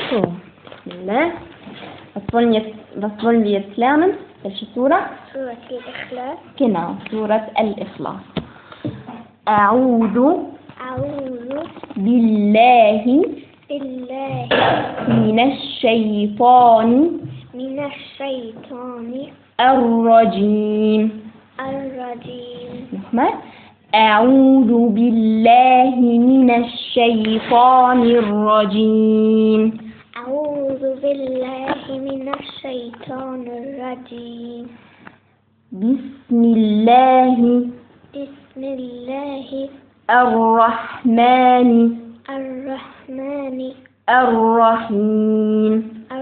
So, Bismillah. Was wollen wir jetzt lernen? Welche Sura? Surat al-Ikhlas. Genau, Surat al-Ikhlas. أعوذ بالله من الشيطان الرجيم. نحمد. أعوذ بالله من الشيطان الرجيم. أعوذ بالله من الشيطان الرجيم. بسم الله الرحمن الرحيم.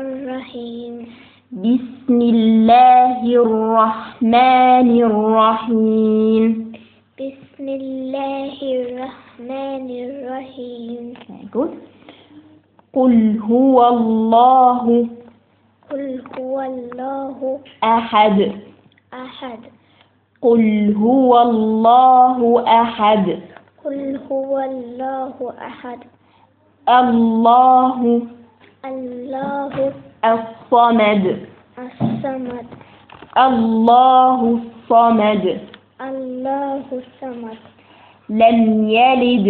بسم الله الرحمن الرحيم. بسم الله الرحمن الرحيم. Very good. قل هو الله أحد. قل هو الله أحد. الله الصمد. الله الصمد. لم يلد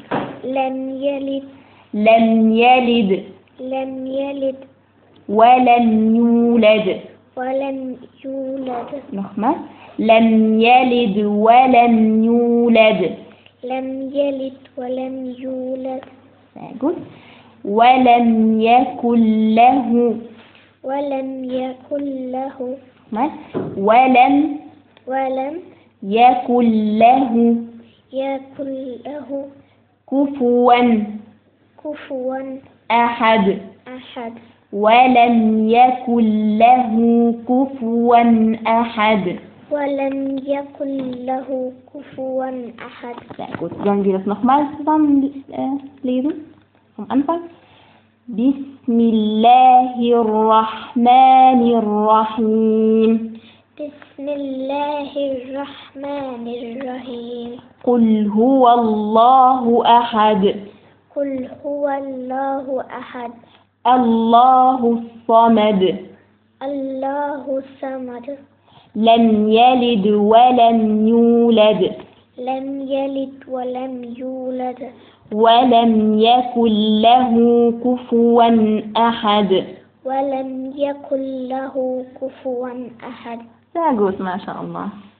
ولم يولد. نحمد. لم يلد ولم يولد. Very good. ولم يكن له ولم يكن له كفوا أحد. ولم يكن له كفوا أحد. Sehr gut. Sollen wir das nochmal zusammen lesen? Vom Anfang. بسم الله الرحمن الرحيم. قل هو الله أحد. الله الصمد. لم يلد ولم يولد. ولم يكن له كفوا أحد. Sehr gut, ما شاء الله.